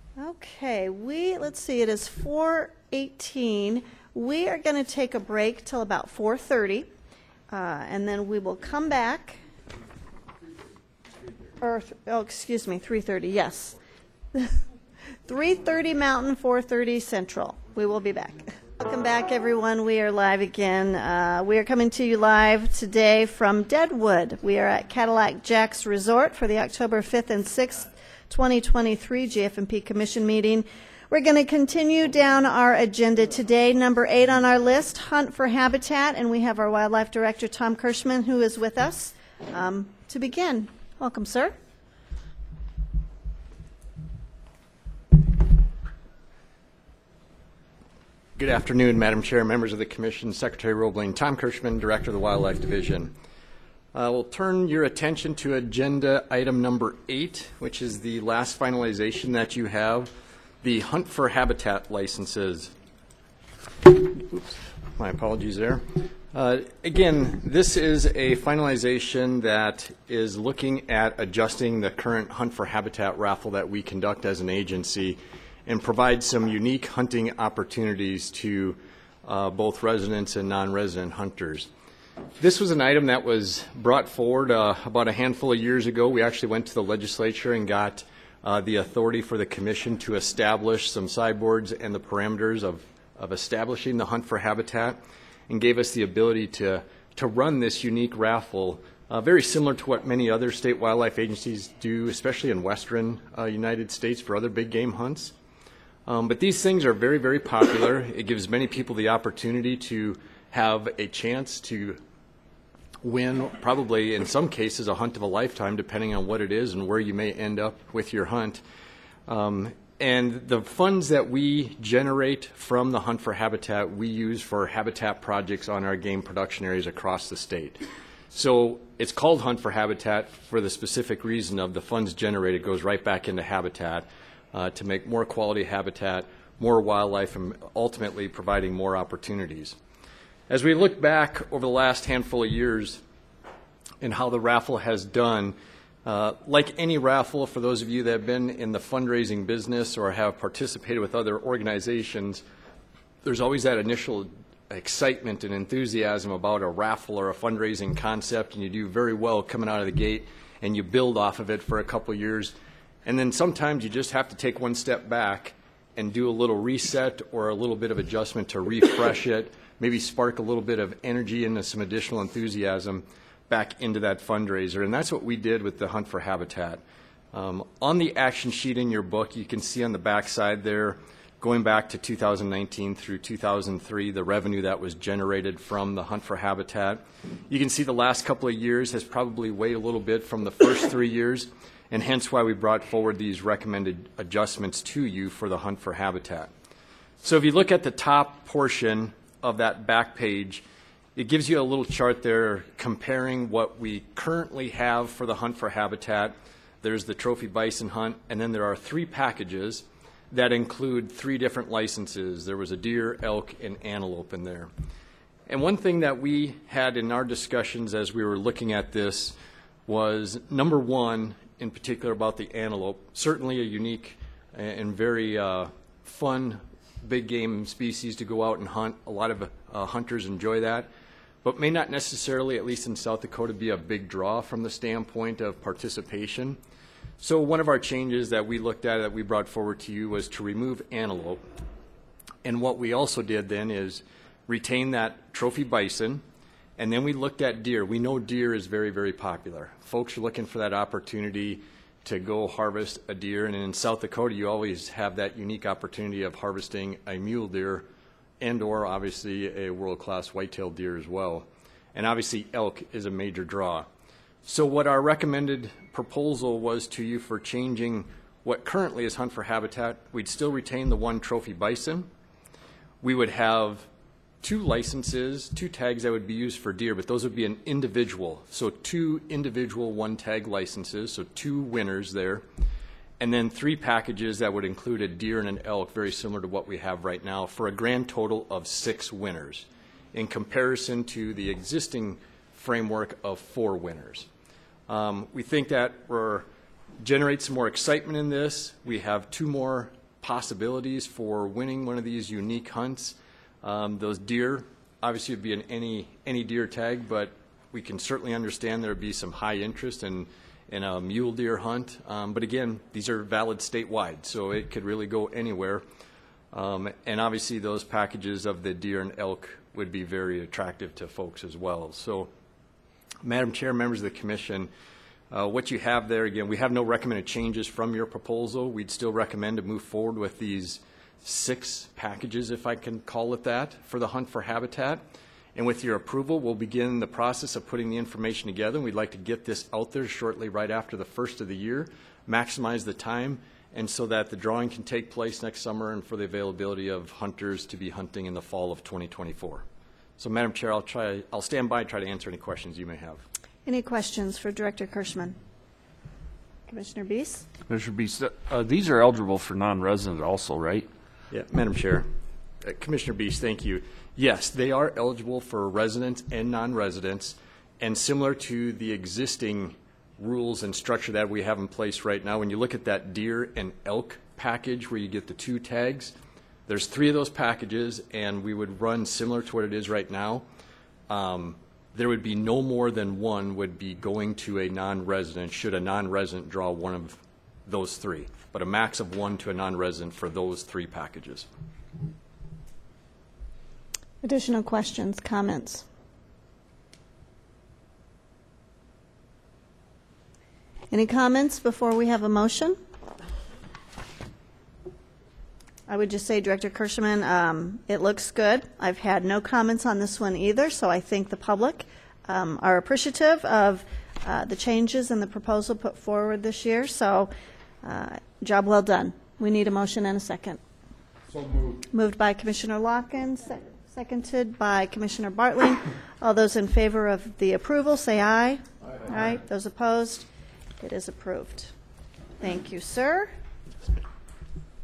Okay, let's see, it is 4:18. We are going to take a break till about 4:30, and then we will come back. Excuse me, 3:30, yes. 3:30 Mountain, 4:30 Central. We will be back. Welcome back, everyone. We are live again. We are coming to you live today from Deadwood. We are at Cadillac Jack's Resort for the October 5th and 6th, 2023 GFMP Commission meeting. We're going to continue down our agenda today. Number 8 on our list, Hunt for Habitat, and we have our Wildlife Director, Tom Kirschman, who is with us to begin. Welcome, sir. Good afternoon, Madam Chair, members of the Commission, Secretary Roebling, Tom Kirschman, Director of the Wildlife Division. We'll turn your attention to agenda item number 8, which is the last finalization that you have, the Hunt for Habitat licenses. Oops, my apologies there. Again, this is a finalization that is looking at adjusting the current Hunt for Habitat raffle that we conduct as an agency and provide some unique hunting opportunities to both residents and non-resident hunters. This was an item that was brought forward about a handful of years ago. We actually went to the legislature and got the authority for the commission to establish some sideboards and the parameters of establishing the Hunt for Habitat, and gave us the ability to run this unique raffle, very similar to what many other state wildlife agencies do, especially in western United States for other big game hunts. But these things are very, very popular. It gives many people the opportunity to have a chance to win, probably in some cases, a hunt of a lifetime, depending on what it is and where you may end up with your hunt. And the funds that we generate from the Hunt for Habitat, we use for habitat projects on our game production areas across the state. So it's called Hunt for Habitat for the specific reason of the funds generated goes right back into habitat to make more quality habitat, more wildlife, and ultimately providing more opportunities. As we look back over the last handful of years and how the raffle has done, like any raffle, for those of you that have been in the fundraising business or have participated with other organizations, there's always that initial excitement and enthusiasm about a raffle or a fundraising concept, and you do very well coming out of the gate, and you build off of it for a couple of years. And then sometimes you just have to take one step back and do a little reset or a little bit of adjustment to refresh it, maybe spark a little bit of energy and some additional enthusiasm back into that fundraiser. And that's what we did with the Hunt for Habitat. On the action sheet in your book, you can see on the back side there, going back to 2019 through 2003, the revenue that was generated from the Hunt for Habitat. You can see the last couple of years has probably weighed a little bit from the first 3 years, and hence why we brought forward these recommended adjustments to you for the Hunt for Habitat. So if you look at the top portion of that back page, it gives you a little chart there comparing what we currently have for the Hunt for Habitat. There's the trophy bison hunt, and then there are 3 packages that include 3 different licenses. There was a deer, elk, and antelope in there. And one thing that we had in our discussions as we were looking at this was, number 1, in particular about the antelope, certainly a unique and very fun big game species to go out and hunt. A lot of hunters enjoy that, but may not necessarily, at least in South Dakota, be a big draw from the standpoint of participation. So one of our changes that we looked at, that we brought forward to you, was to remove antelope. And what we also did then is retain that trophy bison. And then we looked at deer. We know deer is very, very popular. Folks are looking for that opportunity to go harvest a deer. And in South Dakota, you always have that unique opportunity of harvesting a mule deer and or obviously a world-class white-tailed deer as well. And obviously elk is a major draw. So what our recommended proposal was to you for changing what currently is Hunt for Habitat, we'd still retain the 1 trophy bison. We would have 2 licenses, 2 tags that would be used for deer, but those would be an individual. So 2 individual 1 tag licenses, so 2 winners there. And then 3 packages that would include a deer and an elk, very similar to what we have right now, for a grand total of 6 winners, in comparison to the existing framework of 4 winners. We think that we're generate some more excitement in this. We have 2 more possibilities for winning one of these unique hunts. Those deer, obviously would be in any deer tag, but we can certainly understand there would be some high interest in a mule deer hunt. But again, these are valid statewide, so it could really go anywhere. And obviously those packages of the deer and elk would be very attractive to folks as well. So, Madam Chair, members of the commission, what you have there, again, we have no recommended changes from your proposal. We'd still recommend to move forward with these 6 packages, if I can call it that, for the Hunt for Habitat. And with your approval, we'll begin the process of putting the information together. And we'd like to get this out there shortly right after the first of the year, maximize the time, and so that the drawing can take place next summer and for the availability of hunters to be hunting in the fall of 2024. So, Madam Chair, I'll stand by and try to answer any questions you may have. Any questions for Director Kirschman? Commissioner Beese? Commissioner Beese, these are eligible for non-resident also, right? Yeah, Madam Chair. Commissioner Beese, thank you. Yes, they are eligible for residents and non-residents, and similar to the existing rules and structure that we have in place right now, when you look at that deer and elk package where you get the 2 tags, there's 3 of those packages, and we would run similar to what it is right now. There would be no more than one would be going to a non-resident should a non-resident draw one of those 3, but a max of 1 to a non-resident for those 3 packages. Additional questions, comments? Any comments before we have a motion? I would just say, Director Kirschman, it looks good. I've had no comments on this one either, so I think the public are appreciative of the changes in the proposal put forward this year. So, job well done. We need a motion and a second. So moved. Moved by Commissioner Lockins, seconded by Commissioner Bartling. All those in favor of the approval, say aye. Aye. Those opposed? It is approved. Thank you, sir.